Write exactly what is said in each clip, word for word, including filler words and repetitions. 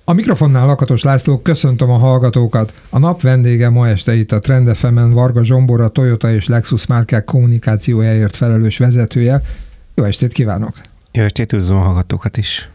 A mikrofonnál Lakatos László, köszöntöm a hallgatókat. A nap vendége ma este itt a Trend ef emen Varga Zsombor, a Toyota és Lexus márkák kommunikációjáért felelős vezetője. Jó estét kívánok! Jó estét, üdvözlöm a hallgatókat is!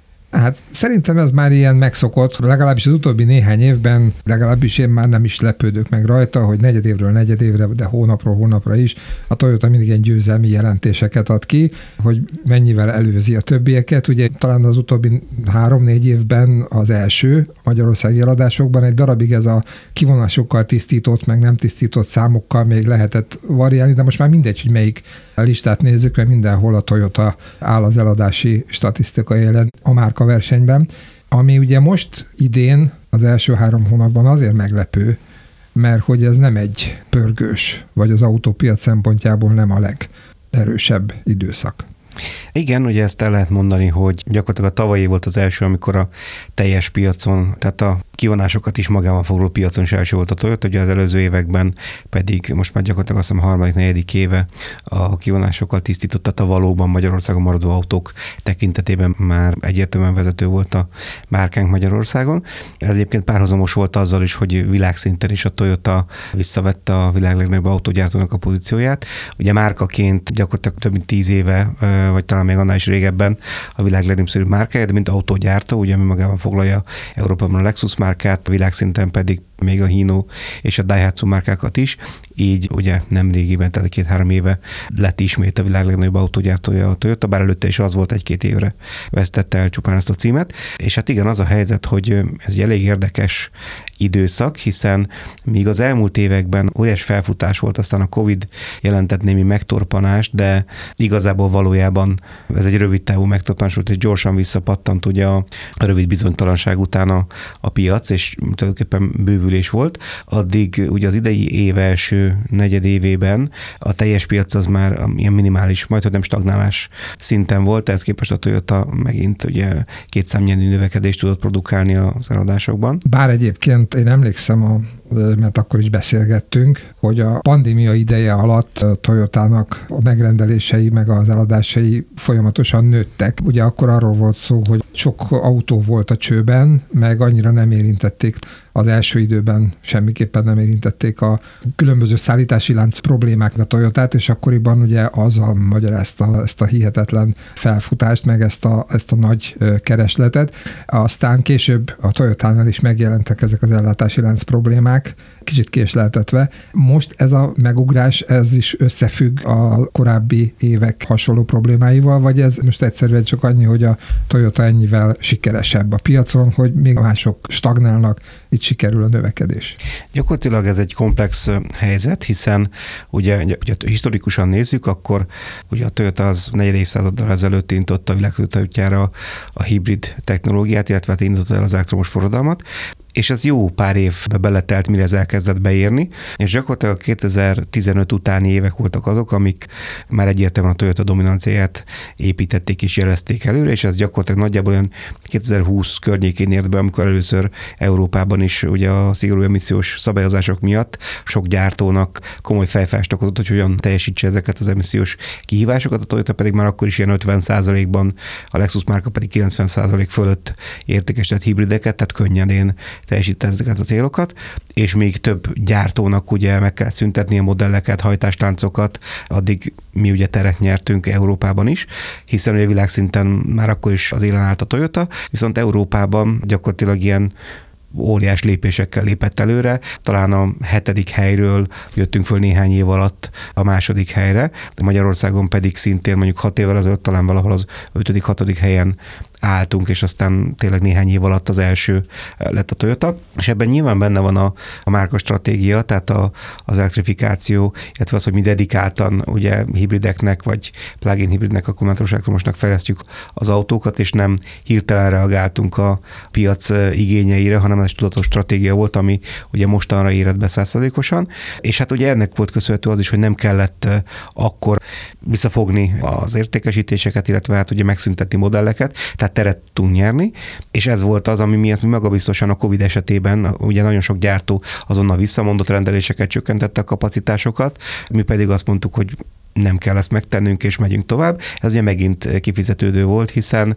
Hát szerintem ez már ilyen megszokott, legalábbis az utóbbi néhány évben, legalábbis én már nem is lepődök meg rajta, hogy negyedévről negyedévre, de hónapról hónapra is a Toyota mindig ilyen győzelmi jelentéseket ad ki, hogy mennyivel előzi a többieket. Ugye talán az utóbbi három-négy évben az első magyarországi eladásokban egy darabig ez a kivonásokkal tisztított, meg nem tisztított számokkal még lehetett variálni, de most már mindegy, hogy melyik listát nézzük, mert mindenhol a Toyota áll az eladási statisztika élen a márka versenyben, ami ugye most idén az első három hónapban azért meglepő, mert hogy ez nem egy pörgős, vagy az autópiac szempontjából nem a legerősebb időszak. Igen, ugye ezt el lehet mondani, hogy gyakorlatilag a tavalyi volt az első, amikor a teljes piacon, tehát a kivonásokat is magában foglaló piacon is első volt a Toyota, ugye az előző években pedig most már gyakorlatilag azt hiszem a harmadik, negyedik éve a kivonásokkal tisztított, tehát a valóban Magyarországon maradó autók tekintetében már egyértelműen vezető volt a márkánk Magyarországon. Ez egyébként párhuzamos volt azzal is, hogy világszinten is a Toyota visszavette a világ legnagyobb autógyártónak a pozícióját. Ugye márkaként gyakorlatilag több mint tíz éve, vagy talán még annál is régebben a világ legnépszerűbb márkája, de mint autógyártó, ugye ami magában foglalja Európában a Lexus márkát, világszinten pedig még a Hino és a Daihatsu márkákat is, így ugye nem régiben, tehát két-három éve lett ismét a világ legnagyobb autógyártója a Toyota, bár előtte is az volt, egy-két évre vesztette el csupán ezt a címet, és hát igen, az a helyzet, hogy ez egy elég érdekes időszak, hiszen míg az elmúlt években óriás felfutás volt, aztán a Covid jelentett némi megtorpanást, de igazából valójában ez egy rövid távú megtorpanás volt, és gyorsan visszapattant ugye a rövid bizonytalanság után a, a piac, és tulajdonképpen bővülés volt. Addig ugye az idei év első negyedévében a teljes piac az már ilyen minimális, majd hogy nem stagnálás szinten volt, ehhez képest a Toyota megint ugye kétszámjegyű növekedést tudott produkálni az eladásokban. Bár egyébként én emlékszem, a, mert akkor is beszélgettünk, hogy a pandémia ideje alatt a Toyotának a megrendelései meg az eladásai folyamatosan nőttek. Ugye akkor arról volt szó, hogy sok autó volt a csőben, meg annyira nem érintették az első időben, semmiképpen nem érintették a különböző szállítási lánc problémák a Toyotát, és akkoriban ugye azzal magyarázta ezt a hihetetlen felfutást, meg ezt a, ezt a nagy keresletet. Aztán később a Toyotánál is megjelentek ezek az ellátási lánc problémák, kicsit késleltetve. Most ez a megugrás, ez is összefügg a korábbi évek hasonló problémáival, vagy ez most egyszerűen csak annyi, hogy a Toyota ennyivel sikeresebb a piacon, hogy még mások stagnálnak, itt sikerül a növekedés. Gyakorlatilag ez egy komplex helyzet, hiszen ugye, ugye historikusan nézzük, akkor ugye a Toyota az negyed évszázaddal ezelőtt indította a világútjára a hibrid technológiát, illetve indította el az elektromos forradalmat, és ez jó pár évbe beletelt, mire ez elkezdett beérni, és gyakorlatilag a kétezer-tizenöt utáni évek voltak azok, amik már egyértelműen a Toyota dominanciáját építették és jelezték előre, és ez gyakorlatilag nagyjából olyan kétezer-húsz környékén ért be, amikor először Európában is ugye a szigorú emissziós szabályozások miatt sok gyártónak komoly fejfájást okozott, hogy hogyan teljesítse ezeket az emissziós kihívásokat, a Toyota pedig már akkor is ilyen ötven százalékban, a Lexus márka pedig kilencven százalék fölött értékesített hibrideket, tehát könnyedén teljesíteni ezeket a célokat, és még több gyártónak ugye meg kell szüntetni a modelleket, hajtásláncokat, addig mi ugye teret nyertünk Európában is, hiszen ugye világszinten már akkor is az élen állt a Toyota, viszont Európában gyakorlatilag ilyen óriás lépésekkel lépett előre, talán a hetedik helyről jöttünk föl néhány év alatt a második helyre, de Magyarországon pedig szintén mondjuk hat évvel ezelőtt talán valahol az ötödik, hatodik helyen álltunk, és aztán tényleg néhány év alatt az első lett a Toyota, és ebben nyilván benne van a, a márka stratégia, tehát a, az elektrifikáció, illetve az, hogy mi dedikáltan ugye hibrideknek, vagy plug-in hibridnek, akkumulátoros elektromosnak fejlesztjük az autókat, és nem hirtelen reagáltunk a piac igényeire, hanem ez egy tudatos stratégia volt, ami ugye mostanra érett be száz százalékosan, és hát ugye ennek volt köszönhető az is, hogy nem kellett akkor visszafogni az értékesítéseket, illetve hát ugye megszüntetni modelleket, tehát teret tudunk nyerni, és ez volt az, ami miatt mi magabiztosan a Covid esetében, ugye nagyon sok gyártó azonnal visszamondott rendeléseket, csökkentette a kapacitásokat, mi pedig azt mondtuk, hogy nem kell ezt megtennünk, és megyünk tovább. Ez ugye megint kifizetődő volt, hiszen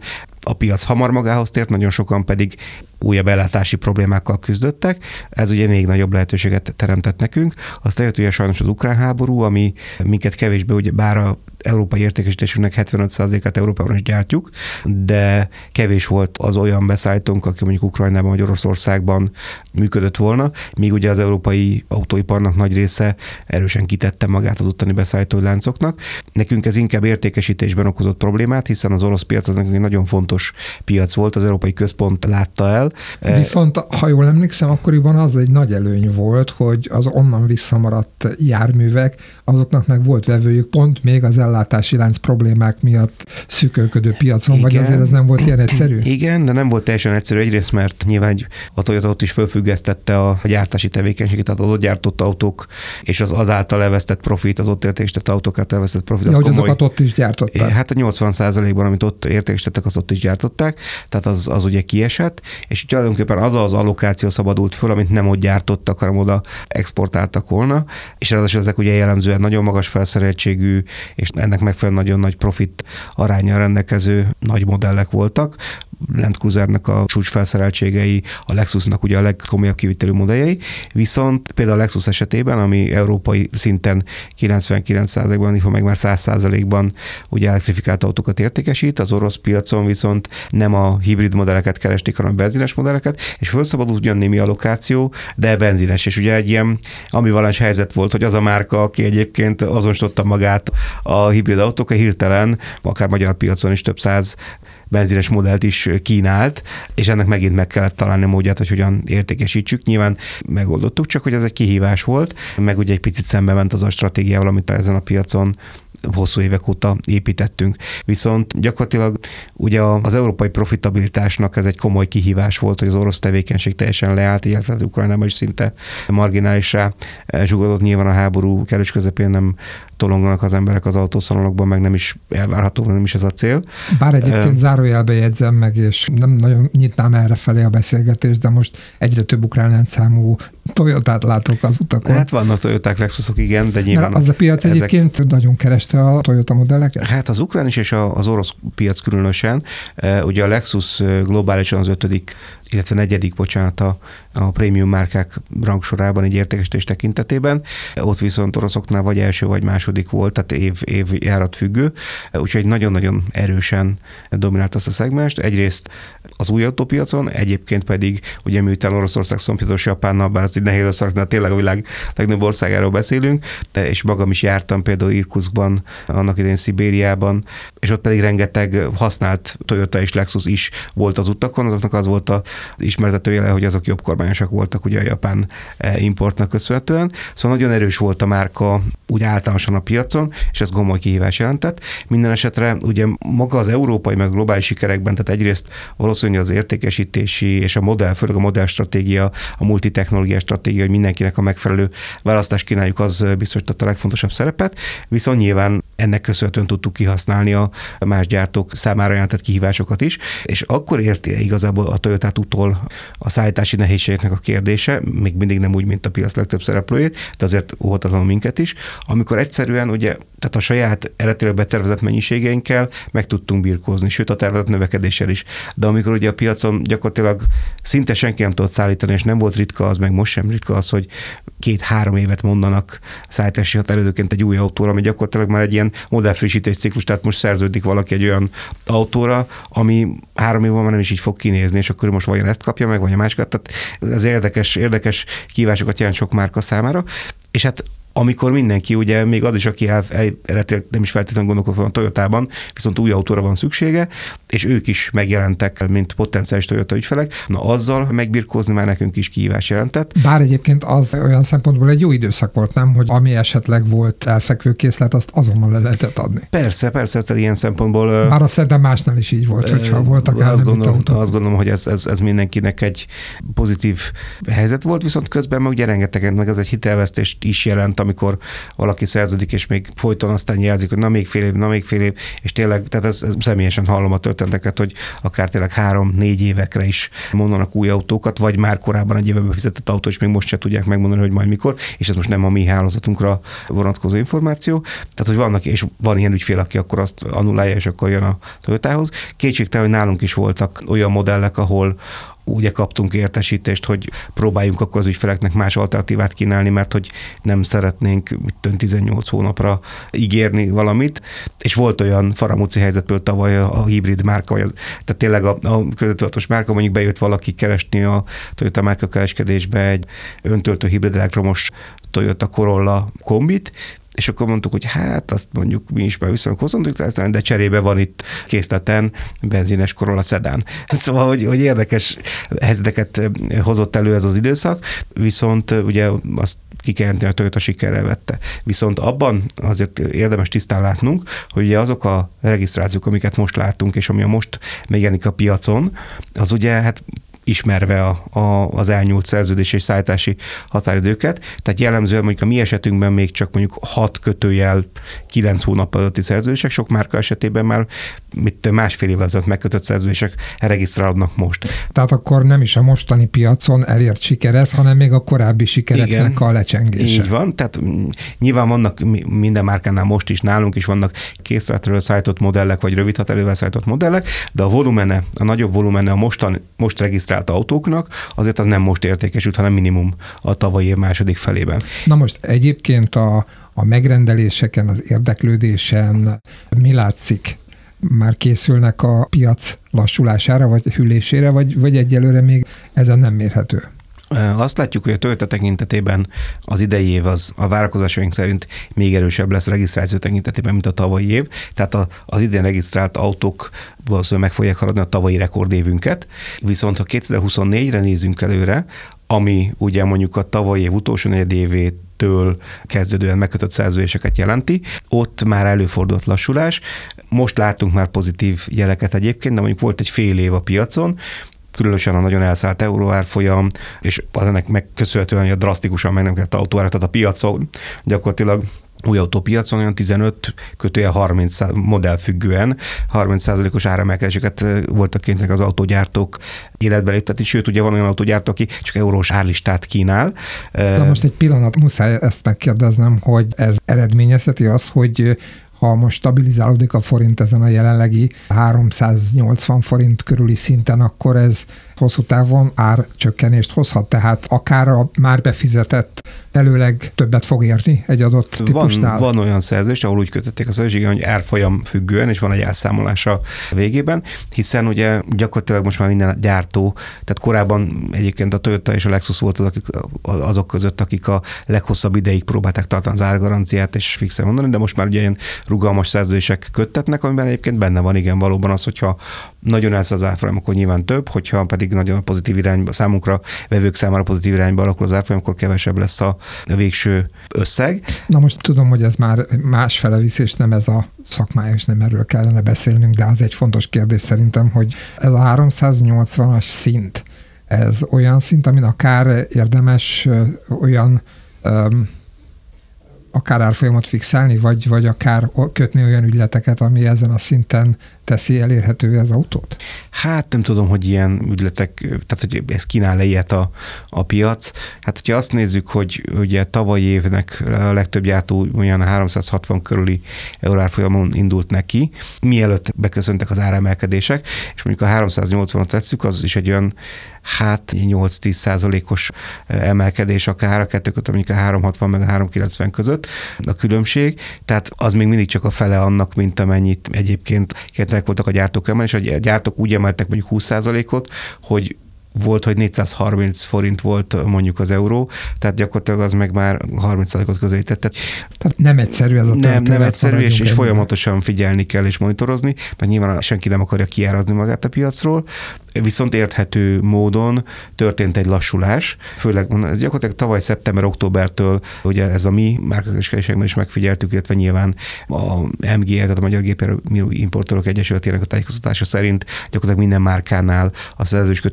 a piac hamar magához tért, nagyon sokan pedig újabb ellátási problémákkal küzdöttek. Ez ugye még nagyobb lehetőséget teremtett nekünk. Aztán jött ugye sajnos az ukrán háború, ami minket kevésbé, ugye bár a európai értékesítésünknek hetvenöt százalékát Európában is gyártjuk, de kevés volt az olyan beszállítónk, aki mondjuk Ukrajnában vagy Oroszországban működött volna, míg ugye az európai autóiparnak nagy része erősen kitette magát az ottani beszállító láncoknak. Nekünk ez inkább értékesítésben okozott problémát, hiszen az orosz piac az nekünk egy nagyon fontos piac volt, az Európai Központ látta el. Viszont, ha jól emlékszem, akkoriban az egy nagy előny volt, hogy az onnan visszamaradt járművek, azoknak meg volt vevőjük pont még az ellátási lánc problémák miatt szűkölködő piacon, igen, vagy azért ez nem volt ilyen egyszerű? Igen, de nem volt teljesen egyszerű egyrészt, mert nyilván a Toyota ott is fölfüggesztette a gyártási tevékenységet, tehát az ott gyártott autók, és az azáltal elvesztett profit, az ott értékesített autók által elvesztett profit. Ja, hogy komoly, azokat ott is gyártották. Hát a nyolcvan százalékban, amit ott értékesítettek, az ott is gyártották, tehát az, az ugye kiesett, és tulajdonképpen az az allokáció szabadult föl, amit nem ott gyártottak, hanem oda exportáltak volna, és ráadásul ezek ugye jellemzően nagyon magas felszereltségű, és ennek megfelelően nagyon nagy profit aránnyal rendelkező nagy modellek voltak. Land Cruisernek a csúcsfelszereltségei, a Lexusnak ugye a legkomolyabb kivitelű modelljei, viszont például a Lexus esetében, ami európai szinten kilencvenkilenc százalékban, ha meg már száz százalékban ugye elektrifikált autókat értékesít, az orosz piacon viszont nem a hibrid modelleket keresték, hanem a benzines modelleket, és felszabadult ugyan némi allokáció, de benzines, és ugye egy ilyen ambivalens helyzet volt, hogy az a márka, aki egyébként azonosította magát a hibrid autókkal, hirtelen, akár magyar piacon is több száz benzines modellt is kínált, és ennek megint meg kellett találni módját, hogy hogyan értékesítsük. Nyilván megoldottuk, csak hogy ez egy kihívás volt, meg ugye egy picit szembe ment az a stratégiával, amit ezen a piacon hosszú évek óta építettünk. Viszont gyakorlatilag ugye az európai profitabilitásnak ez egy komoly kihívás volt, hogy az orosz tevékenység teljesen leállt, illetve az Ukrajnában is szinte marginálisra zsugodott. Nyilván a háború kellős közepén nem tolonganak az emberek az autószalonokban, meg nem is elvárható, nem is ez a cél. Bár egyébként zárójelbe jegyzem meg, és nem nagyon nyitnám erre felé a beszélgetést, de most egyre több ukrán számú Toyotát látok az utakon. Hát vannak Toyoták, Lexusok, igen, de nyilván... Mert az a piac ezek... egyébként nagyon kereste a Toyota modelleket? Hát az ukrán is, és az orosz piac különösen. Ugye a Lexus globálisan az ötödik, illetve negyedik, bocsánat, a, a prémium márkák rangsorában egy értékesítés tekintetében. Ott viszont oroszoknál vagy első, vagy második volt, tehát év, év járat függő. Úgyhogy nagyon-nagyon erősen dominált azt a szegmest. Egyrészt az új autópiacon, egyébként pedig ugye miután Oroszország szomszédos Japánnal, bár ez így nehéz összerakni, tényleg a világ legnagyobb országáról beszélünk, és magam is jártam például Irkutskban, annak idején Szibériában, és ott pedig rengeteg használt Toyota és Lexus is volt az utakon, azoknak az volt az ismertető jele, hogy azok jobb kormányosak voltak ugye a japán importnak köszönhetően. Szóval nagyon erős volt a márka úgy általánosan a piacon, és ez komoly kihívás jelentett. Minden esetre ugye maga az európai meg globális sikerekben, tehát egyrészt valószínűleg az értékesítési és a modell, főleg a modellstratégia, a multitechnológiás stratégia, hogy mindenkinek a megfelelő választást kínáljuk, az biztosította a legfontosabb szerepet, viszont nyilván ennek köszönhetően tudtuk kihasználni a más gyártók számára jelentett kihívásokat is, és akkor érti igazából a Toyotát utol a szállítási nehézségeknek a kérdése, még mindig nem úgy, mint a piac legtöbb szereplőjét, de azért óhatatlanul minket is, amikor egyszerűen ugye, tehát a saját eredetileg betervezett mennyiségeinkkel meg tudtunk birkózni, sőt a tervezett növekedéssel is. De amikor ugye a piacon gyakorlatilag szinte senki nem tudott szállítani, és nem volt ritka az, meg most sem ritka az, hogy két-három évet mondanak szállítási határidőként egy új autóra, ami gyakorlatilag már egy ilyen modellfrissítés ciklus, tehát most szerződik valaki egy olyan autóra, ami három év múlva már nem is így fog kinézni, és akkor most vajon ezt kapja meg, vagy a másikat. Tehát ez érdekes, érdekes kívásokat jelent sok márka számára. És hát amikor mindenki, ugye még az is, aki el, el, nem is feltétlenül gondolkodva a Toyotában, viszont új autóra van szüksége, és ők is megjelentek, mint potenciális Toyota ügyfelek. Na azzal megbirkózni már nekünk is kihívás jelentett. Bár egyébként az olyan szempontból egy jó időszak volt, nem? Hogy ami esetleg volt elfekvő készlet, azt azonnal le lehetett adni. Persze, persze, ez ilyen szempontból... Bár azt szerintem másnál is így volt, hogyha voltak el, azt gondolom, azt gondolom, hogy ez, ez, ez mindenkinek egy pozitív helyzet volt, viszont közben meg ugye rengetegen, meg ez egy hitelvesztést is jelent, amikor valaki szerződik, és még folyton aztán jelzik, hogy na még fél év, na még fél év, és tényleg, tehát ez, ez személyesen hallom a történeteket, hogy akár tényleg három-négy évekre is mondanak új autókat, vagy már korábban egy éve befizetett autó, és még most se tudják megmondani, hogy majd mikor, és ez most nem a mi hálózatunkra vonatkozó információ. Tehát, hogy vannak, és van ilyen ügyfél, aki akkor azt annulálja, és akkor jön a Toyotához. Kétségtelen, hogy nálunk is voltak olyan modellek, ahol ugye kaptunk értesítést, hogy próbáljunk akkor az ügyfeleknek más alternatívát kínálni, mert hogy nem szeretnénk tizennyolc hónapra ígérni valamit, és volt olyan faramúci helyzet például tavaly a hibrid márka, vagy az, tehát tényleg a, a közöttudatos márka, mondjuk bejött valaki keresni a Toyota márka kereskedésbe egy öntöltő hibrid elektromos Toyota Corolla kombit, és akkor mondtuk, hogy hát azt mondjuk mi is már viszont hozunk, de cserébe van itt készleten benzines Corolla szedán. Szóval, hogy, hogy érdekes helyzeteket hozott elő ez az időszak, viszont ugye azt ki kell jelenteni, a Toyota sikerrel vette. Viszont abban azért érdemes tisztán látnunk, hogy ugye azok a regisztrációk, amiket most látunk, és ami a most megjelenik a piacon, az ugye hát ismerve a, a, az elnyúlt szerződés és szállítási határidőket. Tehát jellemzően mondjuk a mi esetünkben még csak mondjuk hat kötőjel kilenc hónap előtti szerződések, sok márka esetében már mit másfél évvel ezelőtt megkötött szerződések regisztrálódnak most. Tehát akkor nem is a mostani piacon elért siker ez, hanem még a korábbi sikereknek igen, a lecsengése. Így van, tehát nyilván vannak minden márkánál most is, nálunk is vannak készletről szállított modellek, vagy rövid határidővel szállított modellek, de a volumene, a nagyobb volumene a mostan, most regisztrált autóknak, azért az nem most értékesült, hanem minimum a tavalyi év második felében. Na most egyébként a, a megrendeléseken, az érdeklődésen mi látszik? Már készülnek a piac lassulására, vagy hűlésére, vagy, vagy egyelőre még ezen nem mérhető? Azt látjuk, hogy a Toyota tekintetében az idei év az a várakozásaink szerint még erősebb lesz regisztráció tekintetében, mint a tavalyi év. Tehát az idén regisztrált autók valószínűleg meg fogják haladni a tavalyi rekordévünket. Viszont ha kétezer-huszonnégyre nézzünk előre, ami ugye mondjuk a tavalyi év utolsó negyedévétől kezdődően megkötött szerződéseket jelenti, ott már előfordult lassulás. Most látunk már pozitív jeleket egyébként, de mondjuk volt egy fél év a piacon, különösen a nagyon elszállt euróárfolyam, és az ennek megköszönhetően, hogy drasztikusan meg nem kellett autóára, tehát a piacon gyakorlatilag új autópiacon olyan tizenöt kötője harminc modell függően harminc százalékos áremelkedéseket voltak kénytelenek az autógyártók életbe léptetni, sőt, ugye van olyan autógyártó, aki csak eurós árlistát kínál. Na most egy pillanat, muszáj ezt megkérdeznem, hogy ez eredményezheti azt, hogy ha most stabilizálódik a forint ezen a jelenlegi háromszáznyolcvan forint körüli szinten, akkor ez hosszú távon árcsökkenést hozhat, tehát akár a már befizetett előleg többet fog érni egy adott típusnál. Van, van olyan szerződés, ahol úgy kötötték a szerződést, hogy árfolyam függően, és van egy elszámolása végében, hiszen ugye gyakorlatilag most már minden gyártó, tehát korábban egyébként a Toyota és a Lexus volt az, akik, azok között, akik a leghosszabb ideig próbálták tartani az árgaranciát és fixen mondani, de most már ugye ilyen rugalmas szerződések köttetnek, amiben egyébként benne van igen valóban az, hogyha nagyon elszáll az árfolyam, akkor nyilván több, hogyha pedig nagyon a pozitív irányba, számunkra, vevők számára pozitív irányba alakul az árfolyam, akkor kevesebb lesz a végső összeg. Na most tudom, hogy ez már másfele visz, és nem ez a szakmája, és nem erről kellene beszélnünk, de az egy fontos kérdés szerintem, hogy ez a háromszáznyolcvanas szint, ez olyan szint, amin akár érdemes olyan um, akár árfolyamot fixálni, vagy, vagy akár kötni olyan ügyleteket, ami ezen a szinten teszi elérhetővé az autót? Hát nem tudom, hogy ilyen ügyletek, tehát hogy ez kínál-e ilyet a, a piac. Hát hogyha azt nézzük, hogy ugye tavalyi évnek a legtöbb gyártó olyan háromszázhatvan körüli eurárfolyamon indult neki, mielőtt beköszöntek az áremelkedések, és mondjuk a háromszáznyolcvanat tesszük, az is egy olyan hát nyolc-tíz százalékos emelkedés akár a kettő között, mondjuk a háromszázhatvan meg a háromszázkilencven között a különbség, tehát az még mindig csak a fele annak, mint amennyit egyébként kértek voltak a gyártók emelni, és a gyártók úgy emeltek mondjuk húsz százalékot, hogy volt, hogy négyszázharminc forint volt mondjuk az euró, tehát gyakorlatilag az meg már harminc százalékot közelített. Tehát nem egyszerű ez a történet. Nem, nem egyszerű, és, és folyamatosan figyelni kell és monitorozni, mert nyilván senki nem akarja kiárazni magát a piacról, viszont érthető módon történt egy lassulás, főleg ez gyakorlatilag tavaly szeptember-októbertől, ugye ez a mi márkakereskedésekben is megfigyeltük, illetve nyilván a em gé e, tehát a Magyar Gépjármű Importőrök Egyesületének a tájékoztatása szerint gyakorlatilag minden márkánál a szerződéskötésekben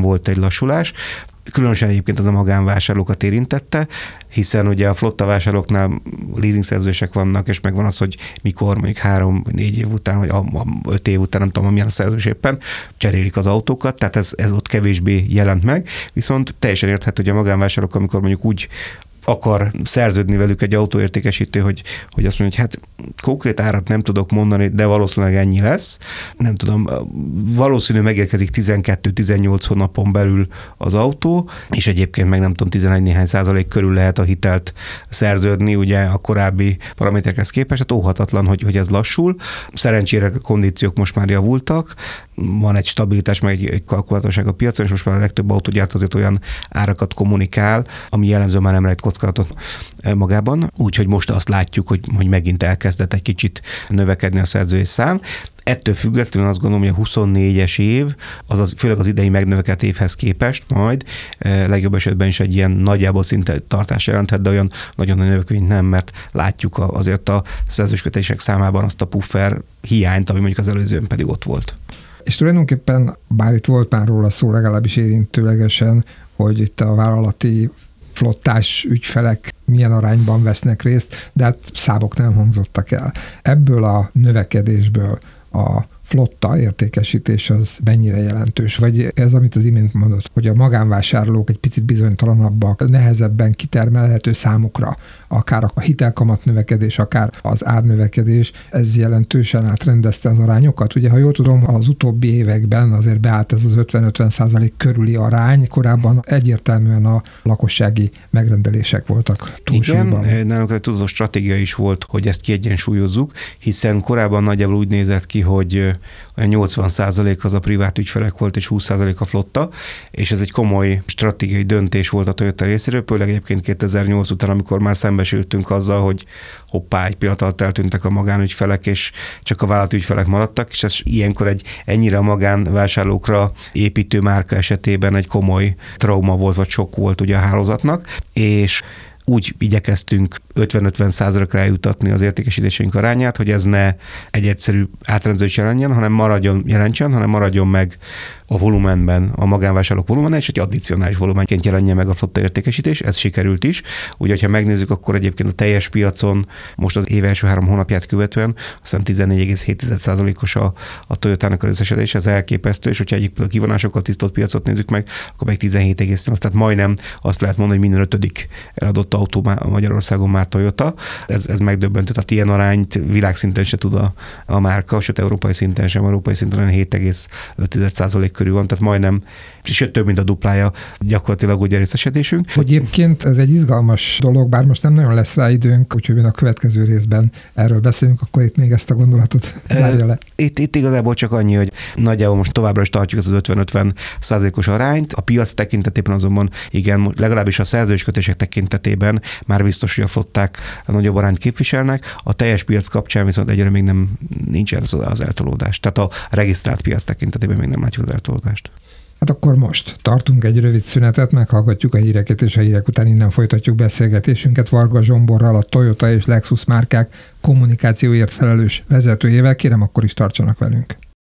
volt egy lassulás. Különösen egyébként ez a magánvásárlókat érintette, hiszen ugye a flotta vásárlóknál leasing szerződések vannak, és megvan az, hogy mikor, mondjuk három, négy év után, vagy öt év után, nem tudom, milyen a szerződés éppen, cserélik az autókat, tehát ez, ez ott kevésbé jelent meg, viszont teljesen érthető, hogy a magánvásárlók, amikor mondjuk úgy akar szerződni velük egy autóértékesítő, hogy, hogy azt mondja, hogy hát konkrét árat nem tudok mondani, de valószínűleg ennyi lesz. Nem tudom, valószínű megérkezik tizenkettő-tizennyolc hónapon belül az autó, és egyébként meg nem tudom, tizenegy néhány százalék körül lehet a hitelt szerződni, ugye a korábbi paraméterekhez képest, hát óhatatlan, hogy, hogy ez lassul. Szerencsére a kondíciók most már javultak, van egy stabilitás, meg egy, egy kalkulátorság a piacon, és most már a legtöbb autógyárt azért olyan árakat kommunikál, ami jellemzően már nem rejt kockázatot magában. Úgyhogy most azt látjuk, hogy, hogy megint elkezdett egy kicsit növekedni a szerződés szám. Ettől függetlenül azt gondolom, hogy a huszonnégyes év, azaz főleg az idei megnövekedett évhez képest majd legjobb esetben is egy ilyen nagyjából szinte tartás jelenthet, de olyan nagyon nagy növekményt nem, mert látjuk azért a szerződéskötések számában azt a puffer hiányt, ami mondjuk az előzőn pedig ott volt. És tulajdonképpen, bár itt volt már róla szó legalábbis érintőlegesen, hogy itt a vállalati flottás ügyfelek milyen arányban vesznek részt, de hát számok nem hangzottak el. Ebből a növekedésből a flotta értékesítés az mennyire jelentős? Vagy ez, amit az imént mondott, hogy a magánvásárlók egy picit bizonytalanabbak, nehezebben kitermelhető számukra, akár a hitelkamat növekedés, akár az árnövekedés, ez jelentősen átrendezte az arányokat. Ugye, ha jól tudom, az utóbbi években azért beállt ez az ötven-ötven százalék körüli arány, korábban egyértelműen a lakossági megrendelések voltak túlsúlyban. Igen, nálunk egy tudatos stratégia is volt, hogy ezt kiegyensúlyozzuk, hiszen korábban nagyjából úgy nézett ki, hogy olyan nyolcvan százalék az a privát ügyfelek volt, és húsz százalék a flotta, és ez egy komoly stratégiai döntés volt a Toyota részéről, főleg egyébként kétezer-nyolc után, amikor már szembesültünk azzal, hogy hoppá, egy pillanat alatt eltűntek a magánügyfelek, és csak a vállalati ügyfelek maradtak, és ez ilyenkor egy ennyire a magánvásárlókra építő márka esetében egy komoly trauma volt, vagy sok volt ugye a hálózatnak, és úgy igyekeztünk ötven-ötven százalékra eljutatni az értékesítésünk arányát, hogy ez ne egy egyszerű átrendezés jelentjen, hanem maradjon, jelentsen, hanem maradjon meg a volumenben, a magánvásárlók volumenben, és egy addicionális volumenként jelenjen meg a flotta értékesítés, ez sikerült is. Úgyhogy, ha megnézzük, akkor egyébként a teljes piacon most az év első három hónapját követően, azt hiszem tizennégy egész hét százalékos a, a Toyotának a részesedés, ez elképesztő, és hogyha egyik a kivonásokkal tisztott piacot nézzük meg, akkor meg tizenhét egész nyolc, tehát majdnem azt lehet mondani, hogy minden ötödik eladott autó Magyarországon már Toyota. Ez, ez megdöbbentő, tehát ilyen arányt világszinten se tud a, a márka, sőt európai szinten sem, európai szinten hét egész öt százalék körül van, tehát majdnem, sőt több, mint a duplája gyakorlatilag ugye részesedésünk. Egyébként ez egy izgalmas dolog, bár most nem nagyon lesz rá időnk, úgyhogy a következő részben erről beszélünk, akkor itt még ezt a gondolatot zárja le. Itt, itt igazából csak annyi, hogy nagyjából most továbbra is tartjuk ezt az ötven-ötven százalékos arányt. A piac tekintetében azonban igen, legalábbis a szerződéskötések tekintetében már biztos, hogy a flották a nagyobb arányt képviselnek. A teljes piac kapcsán viszont egyre még nem nincs ez az eltolódás. Tehát a regisztrált piac tekintetében még nem látjuk az eltolódást. Hát akkor most tartunk egy rövid szünetet, meghallgatjuk a híreket, és a hírek után innen folytatjuk beszélgetésünket Varga Zsomborral, a Toyota és Lexus márkák kommunikációért felelős vezetőjével. Kérem, akkor is tartsanak velünk.